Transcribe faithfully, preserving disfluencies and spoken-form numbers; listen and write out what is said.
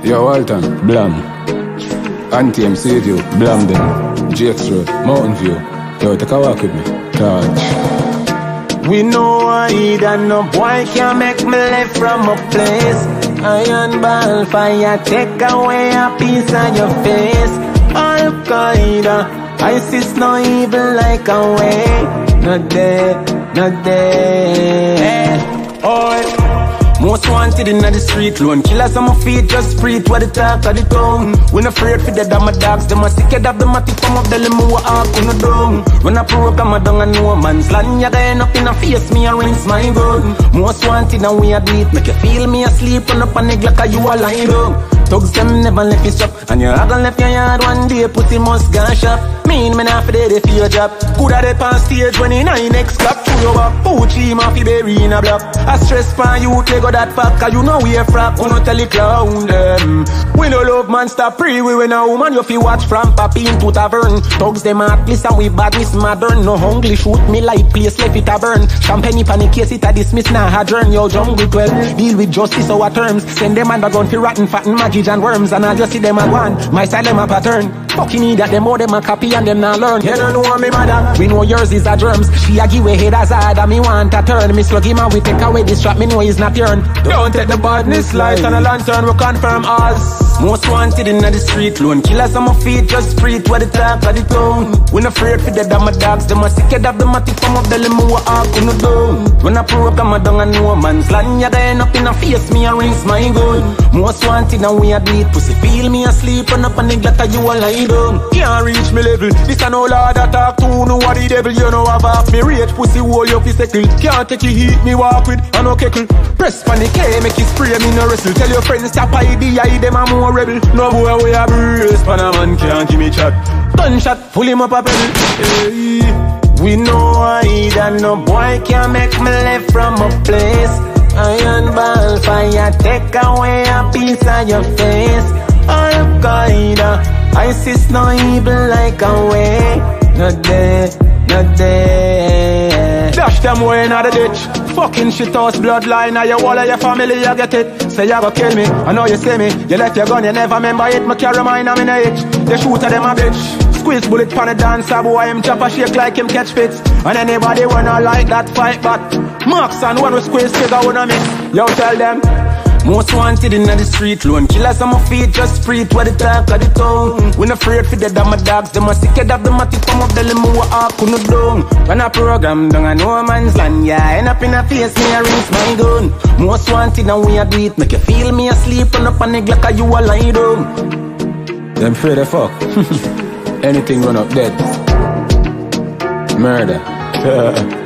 Yo, Walton, Blam. Anthem, Sadio, Blam them. J X Road, Mountain View. Yo, take a walk with me. Touch. We know I eat and no boy can make me left from a place. Iron ball fire, take away a piece of your face. Al-Qaeda, ISIS no evil like a way. Not there, not there. Oh, most wanted in the street, lone killers on my feet, just free to the talk of the town. When afraid for the damn dogs, them a sick head of them a tip from up the limo a walk on the dome. When I program a dung and no man's land, you end up in a face, me and rinse my gun. Most wanted and we a do it, make you feel me asleep, run up a nigga like you a lying down. Thugs them never left his shop, and you gonna left your yard one day, pussy must go shop. Mean me not for the for your job. Coulda dey on stage when he nine next clap to your back. Poochie ma fi bury in a block. I stress pan you take go that fuck, cause you know we a frack. Who no tell the clown them. We no love man stop free. We when a woman you fi watch from papi into tavern. Thugs them heartless and we badness modern. No hungry shoot me like place left it a burn. Champagne panic case it a dismiss now adjourn. Yo jungle twelve deal with justice our terms. Send them underground fi rotten fatten magic and worms, and I just see them a one. My style them a pattern. Fucking need that them more them a copy and them not learn. You don't know me mother. We know yours is a germs. She a give away head as hard and me want a turn. Me slug him and we take away this trap. Me know he's not yourn. Don't take the badness light and a lantern. We confirm us. Most wanted in the street, lone killers on my feet, just free to the talk of the town. We not afraid for the damn dogs. Them a sick head of them a tip from up the limo a walk on the dome. When I program a dung and no man's land, you end up in a face, me and rinse my gun. Most wanted and we a do it. Pussy feel me asleep and up a nigga like you a lie down. Can't reach me level. This a no lord that talk to no what the devil. You know have half me rage. Pussy whole you fi settle. Can't take the heat me walk with and no keckle. Press panic K make it spray me no wrestle. Tell your friends stop I be I them a more rebel. No boy we a brace pan a man can't give me chat. Gunshot pull him up a pedal. Hey. We know I eat and no boy can make me left from a place. Iron ball fire take away a piece of your face. Al-Qaeda, ISIS no evil like a way. Not there, not there. Dash them way in the ditch. Fucking shit house bloodline. Now your wall of your family you get it. Say you go kill me, I know you see me. You left your gun, you never remember it. Me carry mine, I'm in a itch. They shoot at them a bitch. Squeeze bullet pan a dancer, boy him chop a shake like him catch fits. And anybody wanna like that fight back. Marks and one with squeeze figure wanna miss. Yo tell them. Most wanted in the street, lone killers on my feet, just free to the talk of the town. We not afraid for the damn dogs, them a sick head of them a tip from up the limo a walk on the dome. When I program down a no man's land, yeah, end up in a face, me a rinse my gun. Most wanted and we a do it, make you feel me asleep and up a nigga like you a lie down. Them afraid of fuck. Anything run up dead. Murder.